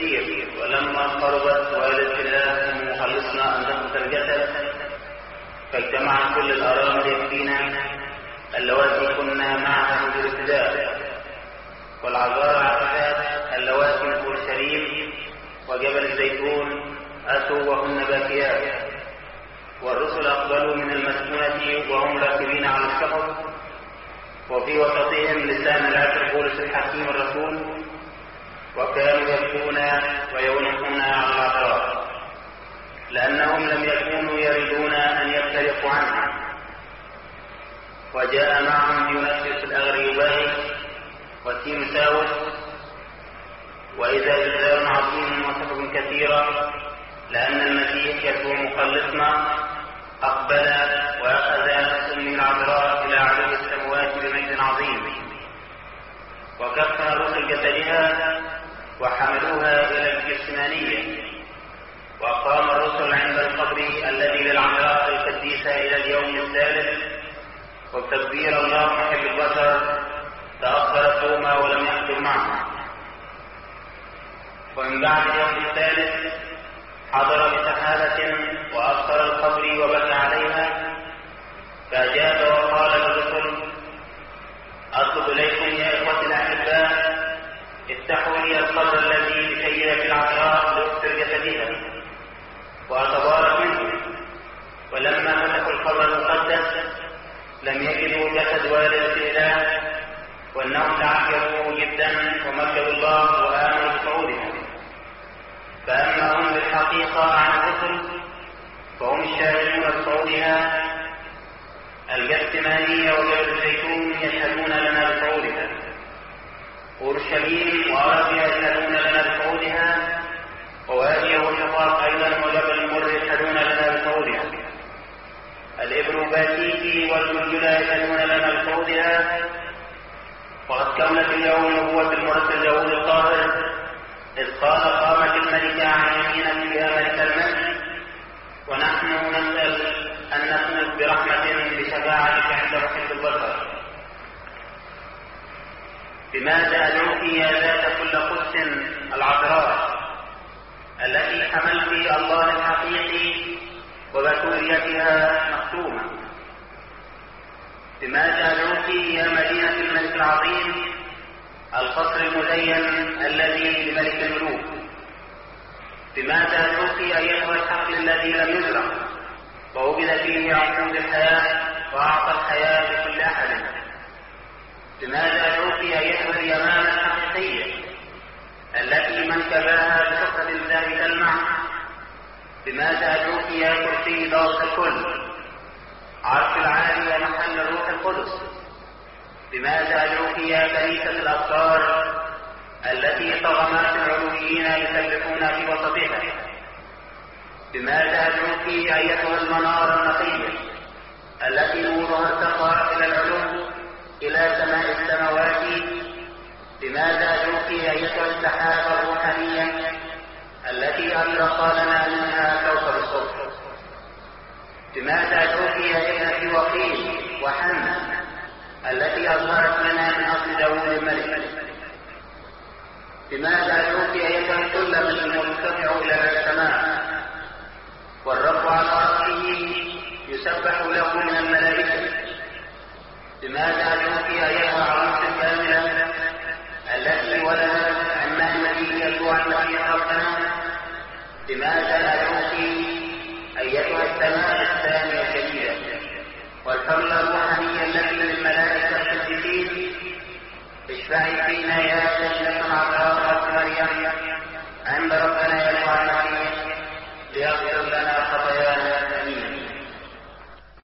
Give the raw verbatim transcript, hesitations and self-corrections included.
كثير. ولما قربت والد الله مخلصنا أن تخلص الجسد فاجتمع كل الأرامل يكفينا اللواتي كنا معها منذ الابتداء، والعذارى عفافات اللواتي من اورشليم وجبل الزيتون أتوا وهن باكيات، والرسل أقبلوا من المسكونة وهم راكبين على الشهر، وفي وسطهم لسان العطر بولس الحكيم الرسول، وكانوا يبكون ويونحون على العذراء لأنهم لم يكونوا يريدون أن يفترقوا عنها. وجاء معهم ديونيسيوس الأغريبائي وتيموثاوس، وإذا جزار عظيم وسبب كثيرة لأن المسيح يسوع مخلصنا أقبل وأخذ نفس من العذراء إلى علو السماوات بمجد عظيم، وكفن الرسل جسدها وحملوها إلى الجسمانية، وقام الرسل عند القبر الذي للعذراء القديسة إلى اليوم الثالث، وبتدبير الله محب البشر تأخر توما ولم يحضر معه. ومن بعد اليوم الثالث حضر بسحابة وأبصر القبر وبكى عليها، فأجاب وقال للرسل: أطلب إليكم يا إخوتي الأحباء افتحوا لي القبر الذي لسيدة العذراء لأكثر جسدها وأتبارك منه. ولما فتحوا القبر المقدس لم يجدوا جسد والد الإله، وأنهم تعجبوا جدا ومجدوا الله وآمنوا بصعودها. فأما هم بالحقيقة عن الرسل فهم الشاهدون بصعودها، الجسمانية وجبل الزيتون يشهدون لنا بصعودها، أورشليم وأرابيا يشهدون لنا بصعودها، ووادي وشقاق أيضا وجبل المر يشهدون لنا بصعودها، الإبروباتيكي والجلجلة يشهدون لنا بصعودها. وقد كملت اليوم نبوة المرسل داود الطاهر إذ قال: قامت الملكة عن يمينك يا ملك المجد، ونحن نسأل أن نخلص برحمة بشفاعتك عند محب البشر. بماذا أدعوك يا ذات كل قدس العذراء التي حملت الله الحقيقي وبتوليتها مختومة؟ بماذا أدعوك يا مدينة الملك العظيم القصر المزين الذي لملك الملوك؟ بماذا أدعوك أيها الحقل الذي لم يزرع ووجد فيه عقود الحياة وأعطى الحياة لكل أحد؟ بماذا أدعوك أيها اليمامة الحقيقية التي من كباها بشقة الذهب تلمع؟ بماذا أدعوك يا كرسي ضابط الكل، عرش العالي ومحل الروح القدس؟ بماذا أدعوك يا كنيسة الأبصار التي طغمات العلويين يسبحون في وسطها؟ بماذا أدعوك أيتها المنارة النقية التي نورها ارتقى إلى العلو إلى سماء السماوات؟ بماذا أدعوك أيتها السحابة الروحانية التي أشرق لنا منها كوكب الصبح؟ بماذا أدعوك يا ابنتي وقيل وحنا التي أظهرت لنا من أصل داود الملك؟ بماذا أدعوك أيتها السلم المرتفع إلى السماء والرب على رأسه يسبح له من الملائكة؟ بماذا أدعوك أيتها العروس الكاملة التي ولدت عما النبي يسوع المسيح ربنا؟ بماذا أدعوك أيتها السماء الثانية الجديدة والحملة الروحانية التي للملائكة القديسين؟ اشفعي فينا يا سيدة العذراء مريم عند ربنا يسوع المسيح ليغفر